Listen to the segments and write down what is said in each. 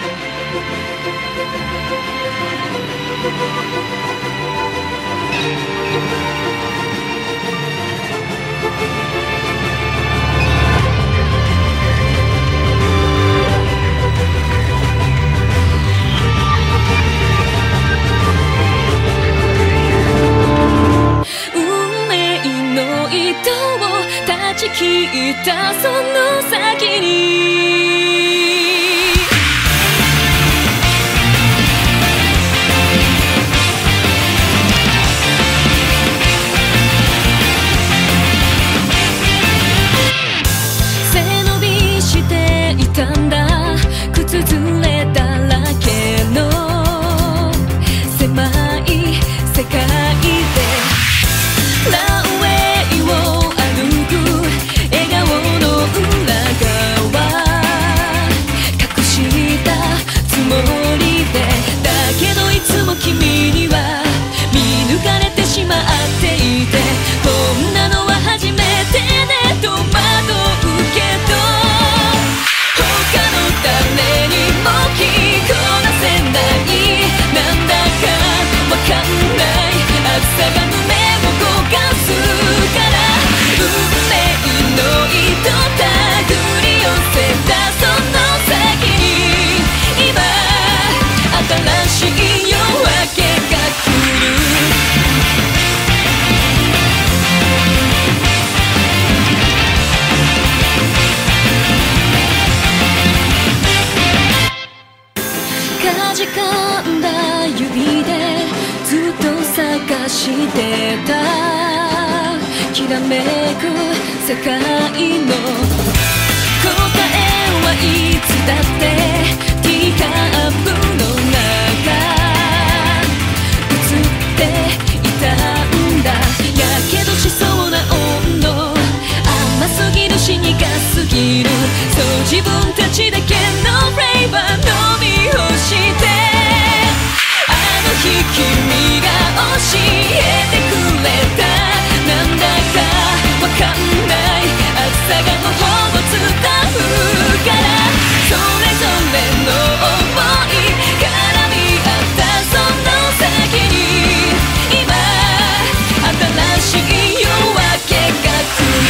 切ったその先に背伸びしていたんだ靴ずれだらけの狭い世界でランウェイを歩く笑顔の裏側隠したつもりでだけどいつも君には見抜かれてしまっていてこんなのは初めてねと惑うけど他の誰にも聞こなせないなんだかわかんない暑さが胸を焦がすから運命の糸手繰り寄せたその先に今新しい夜明けが来るかじかんだ指でずっと探してたきらめく世界の答えはいつだってティーカップの中映っていたんだやけどしそうな温度甘すぎるし苦すぎるそう自分たちだけのフレーバー飲み干してあの日君が教えてくれたなんだかわかんない暑さが頬を伝うからそれぞれの想い絡み合ったその先に今新しい夜明けが来る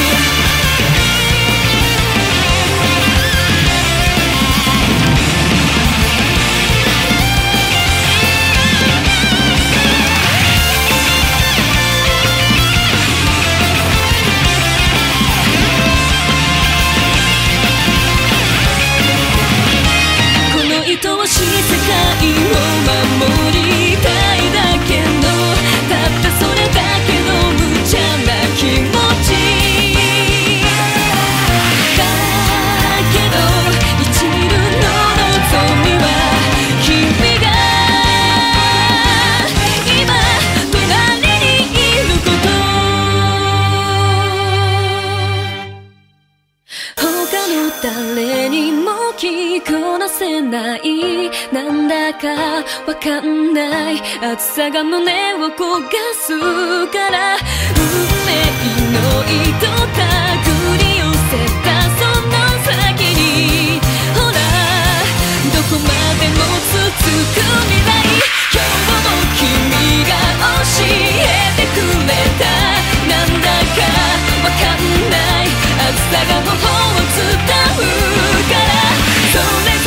愛しい世界を守りたいだけのたったそれだけの無茶な気持ちだけど一縷の望みは君が今隣にいること他の誰にも聞こなせないなんだかわかんない暑さが胸を焦がすから運命の糸手繰り寄せたその先にほらどこまでも続く未来今日も君が教えてくれたなんだかわかんない暑さが頬を伝うからそれ